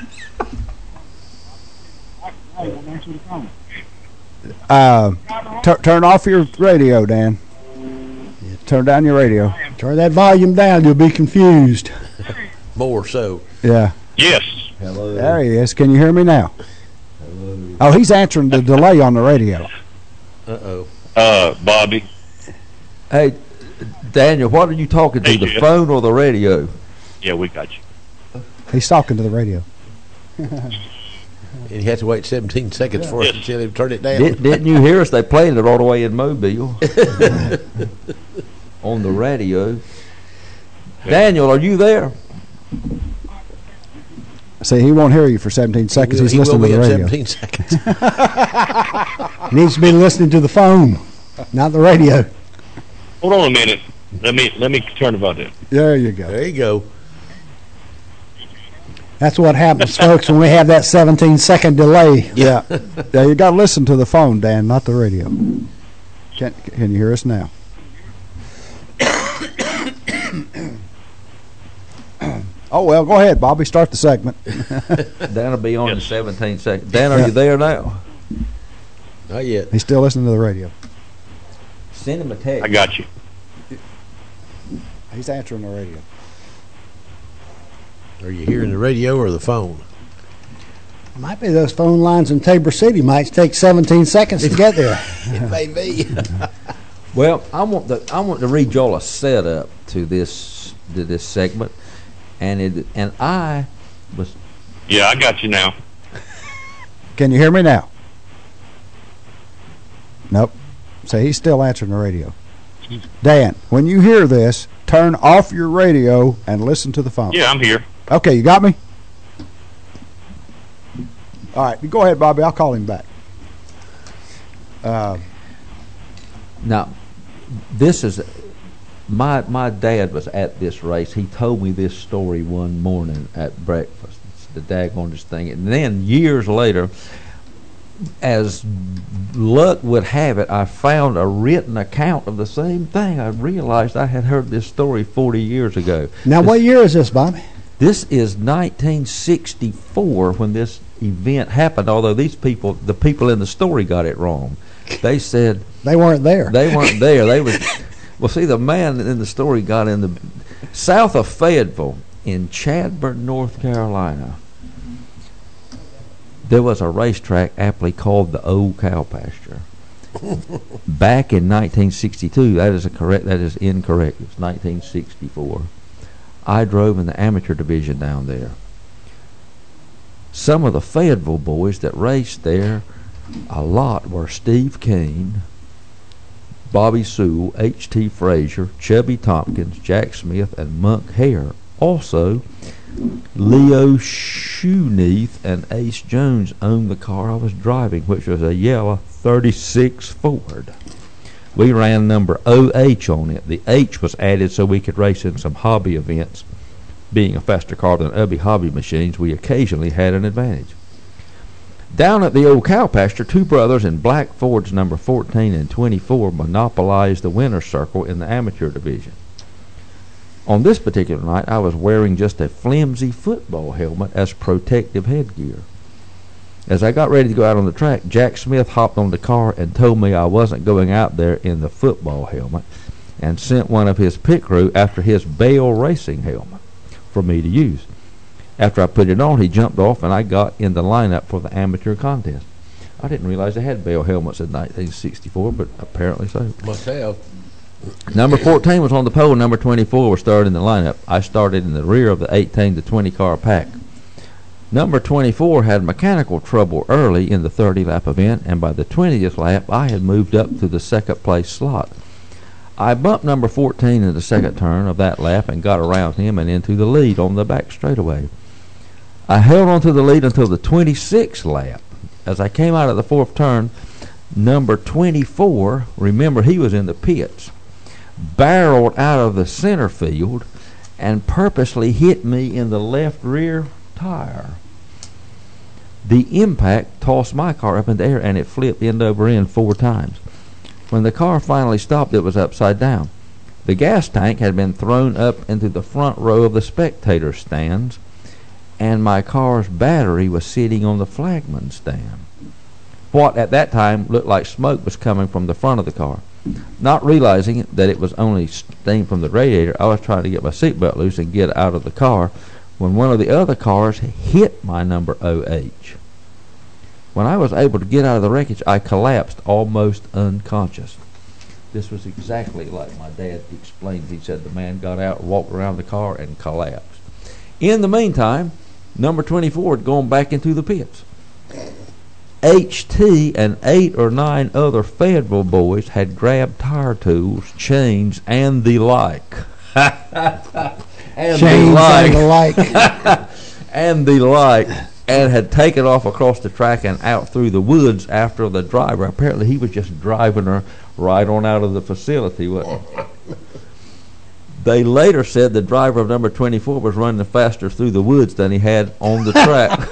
Uh, tur- turn off your radio, Dan. Turn down your radio. Turn that volume down, you'll be confused. More so. Yeah. Yes. Hello. There he is. Can you hear me now? Oh, he's answering the delay on the radio. Uh-oh. Uh, Bobby. Hey, Daniel, what are you talking to, Hey, the Jeff. phone or the radio? Yeah, we got you. He's talking to the radio. And you had to wait seventeen seconds for us to tell him to turn it down. Did, didn't you hear us? They played it all the way in Mobile. On the radio. Daniel, are you there? See, he won't hear you for seventeen seconds. He will- He's he listening will to the be at radio. seventeen seconds. Needs to be listening to the phone, not the radio. Hold on a minute. Let me let me turn the volume. There you go. There you go. That's what happens, folks, when we have that seventeen second delay. Yeah. Yeah, you got to listen to the phone, Dan, not the radio. Can, can you hear us now? Oh, well, go ahead, Bobby. Start the segment. Dan'll be on in Yes. seventeen seconds. Dan, are Yeah. you there now? Not yet. He's still listening to the radio. Send him a text. I got you. He's answering the radio. Are you hearing the radio or the phone? Might be those phone lines in Tabor City might take seventeen seconds to get there. It may be. Well, I want to I want to read y'all a setup to this to this segment, and it and I was Yeah, I got you now. Can you hear me now? Nope. So he's still answering the radio. Dan, when you hear this, turn off your radio and listen to the phone. Yeah, I'm here. Okay, you got me? All right, you go ahead, Bobby. I'll call him back. Uh, now. This is my my dad was at this race. He told me this story one morning at breakfast. It's the daggone thing. And then years later, as luck would have it, I found a written account of the same thing. I realized I had heard this story forty years ago. Now, This- what year is this, Bobby? This is nineteen sixty-four when this event happened, although these people, the people in the story got it wrong. They said They weren't there. they weren't there. They was well. See, the man in the story got in the south of Fayetteville in Chadbourne, North Carolina. There was a racetrack aptly called the Old Cow Pasture. Back in nineteen sixty-two, that is a correct. That is incorrect. It was nineteen sixty-four. I drove in the amateur division down there. Some of the Fayetteville boys that raced there a lot were Steve Kane, Bobby Sewell, H T Frazier, Chubby Tompkins, Jack Smith, and Monk Hare. Also, Leo Shoeneath and Ace Jones owned the car I was driving, which was a yellow thirty-six Ford. We ran number O H on it. The H was added so we could race in some hobby events. Being a faster car than other hobby machines, we occasionally had an advantage. Down at the Old Cow Pasture, two brothers in black Fords number fourteen and twenty-four monopolized the winner's circle in the amateur division. On this particular night, I was wearing just a flimsy football helmet as protective headgear. As I got ready to go out on the track, Jack Smith hopped on the car and told me I wasn't going out there in the football helmet, and sent one of his pit crew after his Bell Racing helmet for me to use. After I put it on, he jumped off, and I got in the lineup for the amateur contest. I didn't realize they had Bell helmets in nineteen sixty-four, but apparently so. Must have. Number fourteen was on the pole. Number twenty-four was started in the lineup. I started in the rear of the eighteen to twenty car pack. Number twenty-four had mechanical trouble early in the thirty lap event, and by the twentieth lap, I had moved up to the second place slot. I bumped number fourteen in the second turn of that lap and got around him and into the lead on the back straightaway. I held on to the lead until the twenty-sixth lap. As I came out of the fourth turn, number twenty-four, remember he was in the pits, barreled out of the center field and purposely hit me in the left rear tire. The impact tossed my car up in the air, and it flipped end over end four times. When the car finally stopped, it was upside down. The gas tank had been thrown up into the front row of the spectator stands, and my car's battery was sitting on the flagman stand. What at that time looked like smoke was coming from the front of the car. Not realizing that it was only steam from the radiator, I was trying to get my seatbelt loose and get out of the car when one of the other cars hit my number O H. When I was able to get out of the wreckage, I collapsed almost unconscious. This was exactly like my dad explained. He said the man got out, walked around the car, and collapsed. In the meantime, number twenty-four had gone back into the pits. H T and eight or nine other Fayetteville boys had grabbed tire tools, chains, and the like. and Chains the like. and the like. and the like, and had taken off across the track and out through the woods after the driver. Apparently, he was just driving her right on out of the facility. Wasn't he? They later said the driver of number twenty-four was running faster through the woods than he had on the track.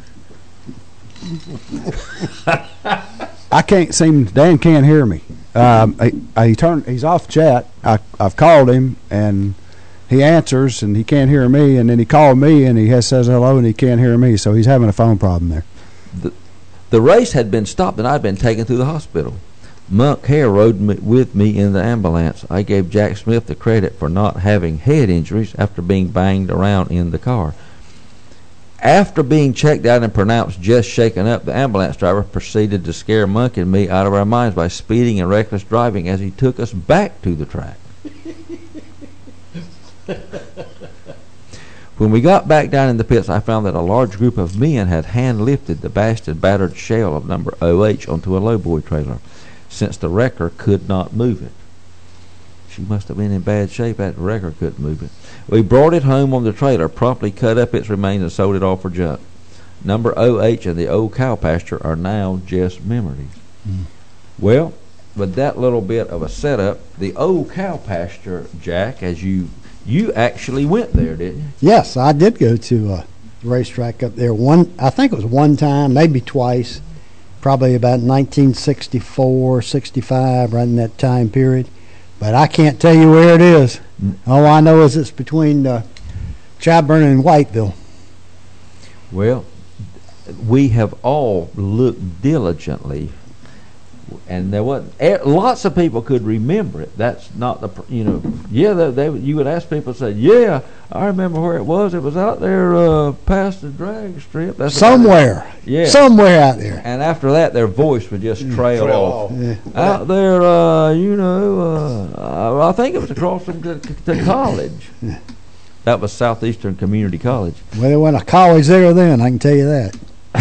I can't seem. Dan can't hear me. Um, he, he turned. He's off chat. I, I've called him and he answers and he can't hear me. And then he called me and he has, says hello and he can't hear me. So he's having a phone problem there. The, the race had been stopped and I'd been taken to the hospital. Monk Hare rode me, with me in the ambulance. I gave Jack Smith the credit for not having head injuries after being banged around in the car. After being checked out and pronounced just shaken up, the ambulance driver proceeded to scare Monk and me out of our minds by speeding and reckless driving as he took us back to the track. When we got back down in the pits, I found that a large group of men had hand-lifted the bashed and battered shell of number O H onto a lowboy trailer, since the wrecker could not move it. She must have been in bad shape that the wrecker couldn't move it. We brought it home on the trailer, promptly cut up its remains and sold it off for junk. Number O H and the old cow pasture are now just memories. Mm. Well, with that little bit of a setup, the old cow pasture, Jack, as you you actually went there, didn't you? Yes, I did go to a racetrack up there. One, I think it was one time, maybe twice, probably about nineteen sixty-four, sixty-five, right in that time period. But I can't tell you where it is. All I know is it's between uh, Chadbourne and Whiteville. Well, we have all looked diligently, and there was lots of people could remember it. That's not the you know yeah they, they you would ask people, say, yeah, I remember where it was. It was out there uh, past the drag strip. That's somewhere. Yeah, somewhere out there. And after that, their voice would just trail, trail off. Yeah. Out there, uh, you know, uh, I think it was across from to, to college. Yeah. That was Southeastern Community College. Well, there wasn't a college there then, I can tell you that.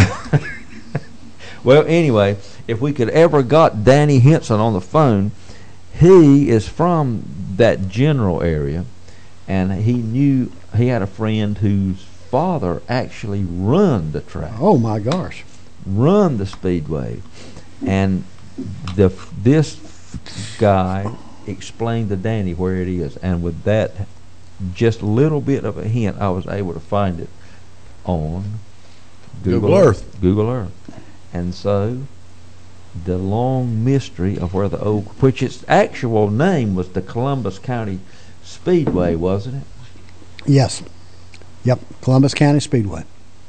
Well, anyway, if we could ever got Danny Henson on the phone, he is from that general area, and he knew he had a friend whose father actually run the track. Oh my gosh, run the speedway, and the this guy explained to Danny where it is, and with that just little bit of a hint, I was able to find it on Google, Google Earth. Google Earth. And so the long mystery of where the old, which its actual name was the Columbus County Speedway, wasn't it? Yes. Yep, Columbus County Speedway.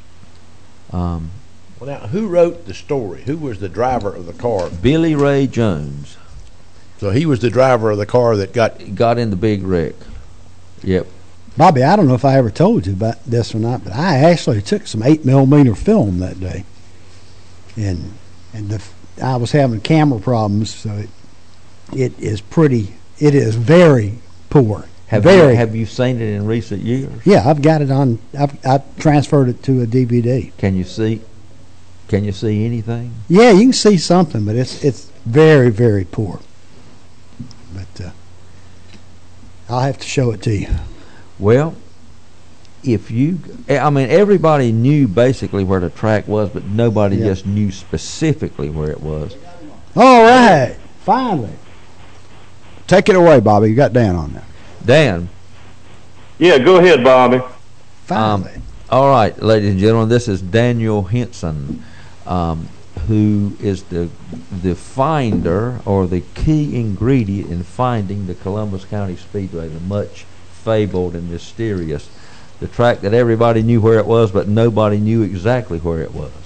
Um, well, now, who wrote the story? Who was the driver of the car? Billy Ray Jones. So he was the driver of the car that got got in the big wreck. Yep. Bobby, I don't know if I ever told you about this or not, but I actually took some eight millimeter film that day, and and the, I was having camera problems, so it it is pretty. It is very poor. Have very. you have you seen it in recent years? Yeah, I've got it on. I've I transferred it to a D V D. Can you see? Can you see anything? Yeah, you can see something, but it's it's very very poor. But uh, I'll have to show it to you. Well, if you, I mean, everybody knew basically where the track was, but nobody yeah. just knew specifically where it was. All right, finally. Take it away, Bobby. You got Dan on there. Dan. Yeah, go ahead, Bobby. Finally. Um, all right, ladies and gentlemen, this is Daniel Henson, um, who is the the finder or the key ingredient in finding the Columbus County Speedway, the much fabled and mysterious, the track that everybody knew where it was, but nobody knew exactly where it was.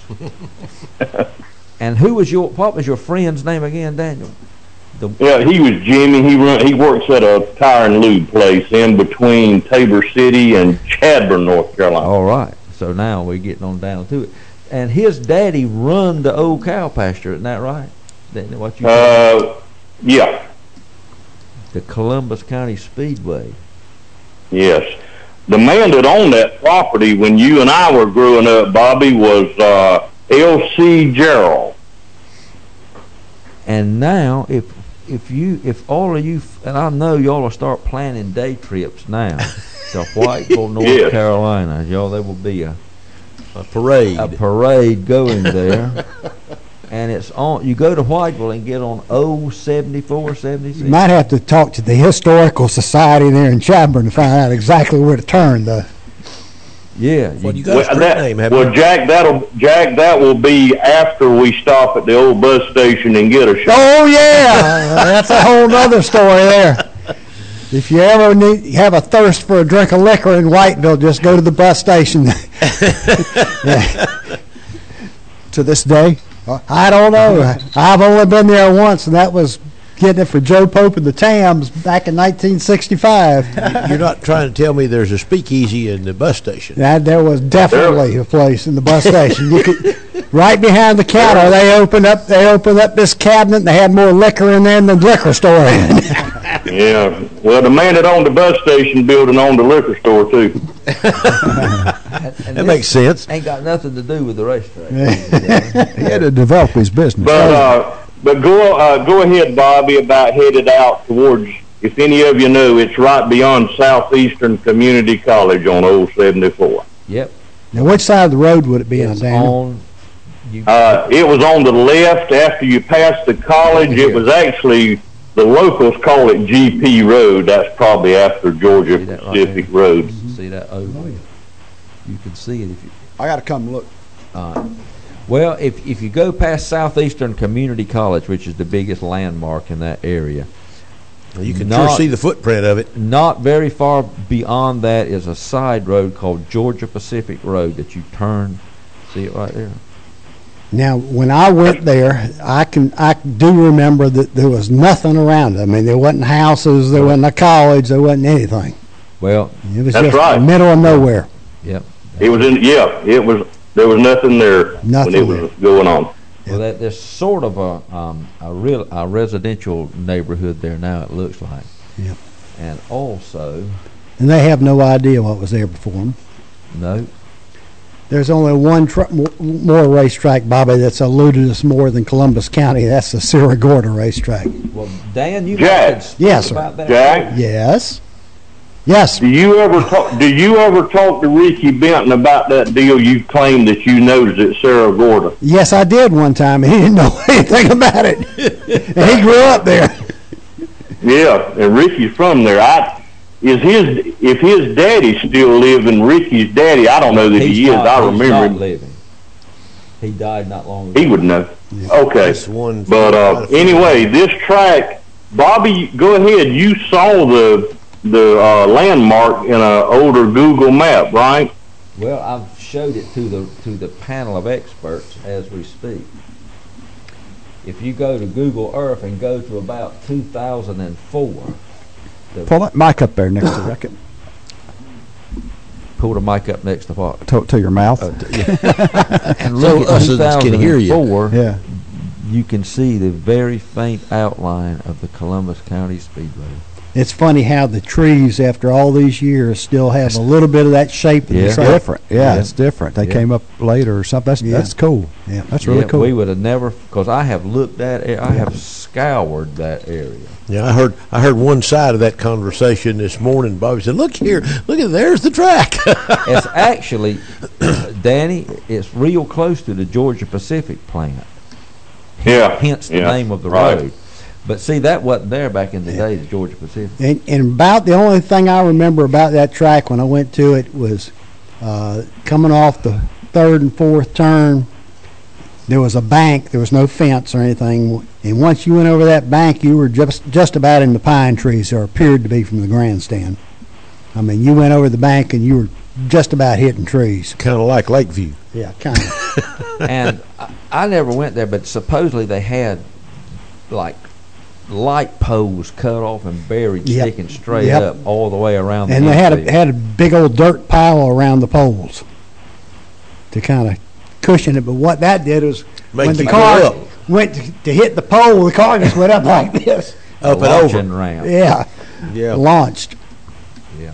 And who was your? What was your friend's name again, Daniel? The yeah, he was Jimmy. He run. He works at a tire and lube place in between Tabor City and Chadbourne, North Carolina. All right. So now we're getting on down to it. And his daddy run the old cow pasture. Isn't that right? Isn't what you? Uh, yeah. The Columbus County Speedway. Yes. The man that owned that property when you and I were growing up, Bobby, was uh, L C Gerald. And now, if if you if all of you, and I know y'all will start planning day trips now to Whiteville, North yes. Carolina, y'all, there will be a A parade. a parade going there. And it's on. You go to Whiteville and get on O seventy-four, seventy-six. You might have to talk to the Historical Society there in Chadbourne to find out exactly where to turn, though. Yeah. Well, you you- got a Well, street that- name, haven't well, you? Jack, that'll Jack, that will be after we stop at the old bus station and get a shot. Oh, yeah. That's a whole other story there. If you ever need, have a thirst for a drink of liquor in Whiteville, just go to the bus station. Yeah. To this day, I don't know. I've only been there once, and that was getting it for Joe Pope and the Tams back in nineteen sixty-five. You're not trying to tell me there's a speakeasy in the bus station. That there was definitely a place in the bus station. You could, right behind the counter, they opened up. They opened up this cabinet. And they had more liquor in there than the liquor store. Yeah. Well, the man that owned the bus station building owned the liquor store too. and- and That this makes sense. Ain't got nothing to do with the racetrack. he had to develop his business. But uh, but go uh, go ahead, Bobby, about headed out towards. If any of you know, it's right beyond Southeastern Community College on Old seventy-four. Yep. Now, which side of the road would it be on, It's Daniel? on. You, Uh, it was on the left after you passed the college. It was actually, the locals call it G P Road. That's probably after Georgia See that right Pacific there? Road. see that over? You can see it if you. I got to come look. Uh, well, if if you go past Southeastern Community College, which is the biggest landmark in that area, You can Not- sure see the footprint of it. not very far beyond that is a side road called Georgia Pacific Road that you turn. See it right there. Now, when I went there, I can I do remember that there was nothing around it. I mean, there wasn't houses, there wasn't a college, there wasn't anything. Well, It was That's just right. the middle of nowhere. yep. It was in, yeah, it was, there was nothing there Nothing when it was going on. Well, that, there's sort of a um, a real a residential neighborhood there now. It looks like. Yep. And also, And they have no idea what was there before them. no, There's only one tr- mo- more racetrack, Bobby, that's eluded us more than Columbus County. That's the Sierra Gorda racetrack. well, Dan, you Jack. might could Yes, speak sir. about that. Jack, Yes. Yes. do you ever talk, do you ever talk to Ricky Benton about that deal you claimed that you noticed at Cerro Gorda? Yes, I did one time. He didn't know anything about it. And he grew up there. Yeah, and Ricky's from there. I is his if his daddy still living. Ricky's daddy, I don't know that He's he is. not- I he's remember not him. living. He died not long ago. He would know. Okay, That's one. but uh, anyway, this track, Bobby, go ahead. You saw the the uh, landmark in an older Google map, right? Well, I've showed it to the to the panel of experts as we speak. If you go to Google Earth and go to about two thousand four, Pull that mic up there next to Rick, pull the mic up next to what? to, to your mouth. And So look us at that can hear you. two thousand four, Yeah. you can see the very faint outline of the Columbus County Speedway. It's funny how the trees, after all these years, still have a little bit of that shape in Yeah. the It's track. different. Yeah, Yeah. it's different. They Yeah. came up later or something. That's Yeah. that's cool. Yeah. That's really Yeah, cool. We would have never, because I have looked at it, I have scoured that area. Yeah, I heard. I heard one side of that conversation this morning. Bobby said, "Look here, look at there's the track." It's actually, Danny, it's real close to the Georgia Pacific plant. Yeah. Hence the yeah, name of the right. road. But see, that wasn't there back in the day, the Georgia Pacific. And, and about the only thing I remember about that track when I went to it was uh, coming off the third and fourth turn. There was a bank. There was no fence or anything. And once you went over that bank, you were just just about in the pine trees, or appeared to be from the grandstand. I mean, you went over the bank and you were just about hitting trees. Kind of like Lakeview. Yeah, kind of. And I, I never went there, but supposedly they had like light poles cut off and buried, Yep. sticking straight Yep. up all the way around. And the they had a, infield. had a big old dirt pile around the poles to kind of cushion it. But what that did was Make when the you car go up. went to, to hit the pole, the car just went up like this. A Up and over. launching ramp. Yeah, Yeah. launched. Yeah.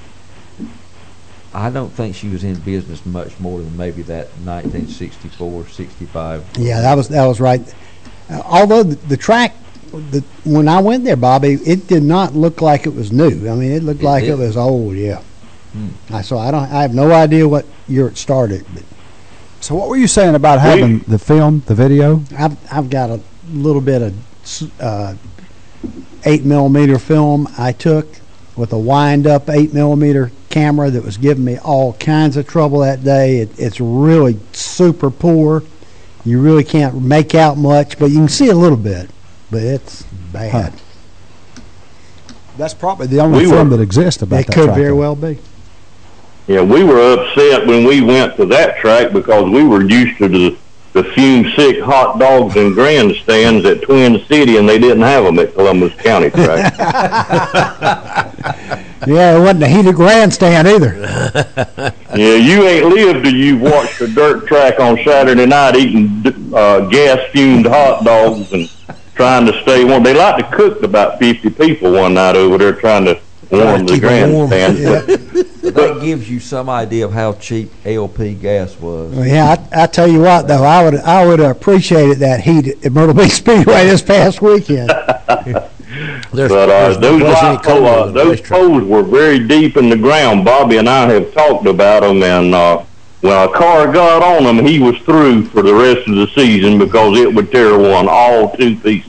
I don't think she was in business much more than maybe that nineteen sixty-four, sixty-five. Yeah, that was that was right. Uh, although the, the track, the, when I went there, Bobby, it did not look like it was new. I mean, it looked It like it didn't. was old. Yeah. Hmm. I so I don't. I have no idea what year it started. But So what were you saying about having We- the film, the video? I've I've got a little bit of uh, eight millimeter film I took with a wind up eight millimeter camera that was giving me all kinds of trouble that day. It, it's really super poor. You really can't make out much, but you can see a little bit. But it's bad. Huh. That's probably the only We film were- that exists about It that could track, very though. well be. Yeah, we were upset when we went to that track because we were used to the, the fume-sick hot dogs and grandstands at Twin City, and they didn't have them at Columbus County track. Yeah, it wasn't a heated grandstand either. Yeah, you ain't lived till you've watched a dirt track on Saturday night eating uh, gas-fumed hot dogs and trying to stay warm. They like to cook about fifty people one night over there trying to warm the keep 'em warm. grandstand. But that gives you some idea of how cheap L P gas was. Well, yeah, I, I tell you what, though, I would I would have appreciated that heat at Myrtle Beach Speedway this past weekend. There's, But uh, there's no those place any light colder pole, uh, than the those racetrack. poles were very deep in the ground. Bobby and I have talked about them, and uh, when a car got on them, he was through for the rest of the season because it would tear one all to pieces.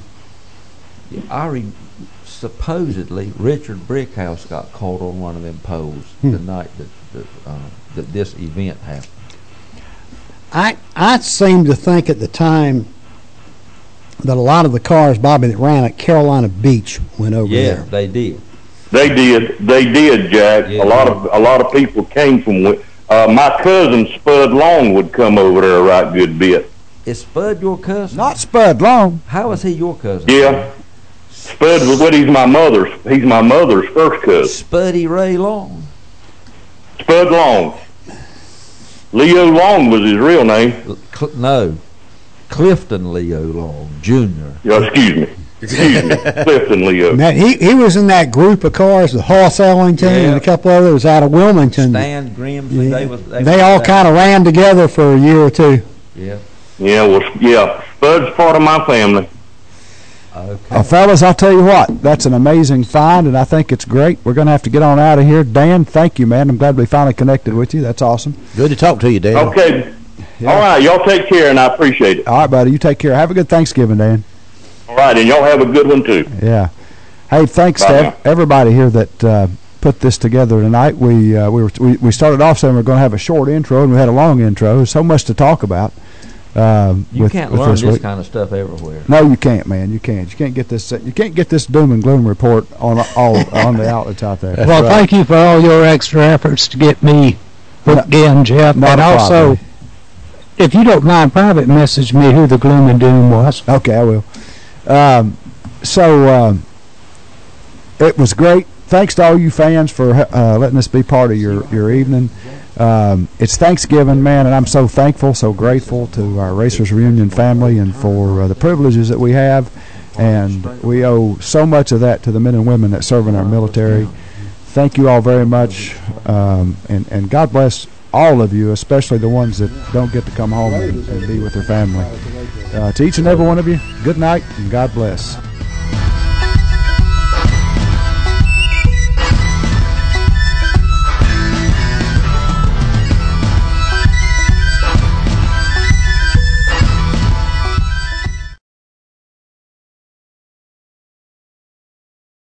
I re- supposedly Richard Brickhouse got caught on one of them poles Hmm. the night that that, uh, that this event happened. I I seem to think at the time that a lot of the cars, Bobby, that ran at Carolina Beach went over Yeah, there. they did. They did, they did, Jack. Yeah. A lot of a lot of people came from. Wi- Uh, my cousin Spud Long would come over there a right good bit. Is Spud your cousin? Not Spud Long. How is he your cousin? Yeah, Spud was what? He's my mother's. He's my mother's first cousin. Spuddy Ray Long. Spud Long. Leo Long was his real name. L- Cl- no, Clifton Leo Long Junior Yeah, excuse me. Excuse me. Clifton Leo. Now, he he was in that group of cars with Hoss Ellington Yeah. and a couple others out of Wilmington. Stan Grimsley. Yeah. They was. They, They was all that- kind of ran together for a year or two. Yeah. Yeah, well, yeah. Spud's part of my family. Okay. Uh, fellas, I'll tell you what, that's an amazing find, and I think it's great. We're going to have to get on out of here. Dan, thank you, man. I'm glad we finally connected with you. That's awesome. Good to talk to you, Dan. Okay. Yeah. All right, y'all take care, and I appreciate it. All right, buddy. You take care. Have a good Thanksgiving, Dan. All right, and y'all have a good one, too. Yeah. Hey, thanks Bye to now. ev- everybody here that uh, put this together tonight. We uh, we, were we we started off saying we are going to have a short intro, and we had a long intro. There's so much to talk about. Um, You with, can't with learn this this week. kind of stuff everywhere. No, you can't, man. You can't. You can't get this. You can't get this doom and gloom report on all on the outlets out there. Well, thank you for all your extra efforts to get me hooked in, Jeff. not And a also, problem. if you don't mind, private message me who the gloom and doom was. Okay, I will. Um, so um, it was great. Thanks to all you fans for uh, letting us be part of your, your evening. Um, it's Thanksgiving, man, and I'm so thankful, so grateful to our Racers Reunion family and for uh, the privileges that we have. And we owe so much of that to the men and women that serve in our military. Thank you all very much, um, and, and God bless all of you, especially the ones that don't get to come home and, and be with their family. Uh, to each and every one of you, good night and God bless.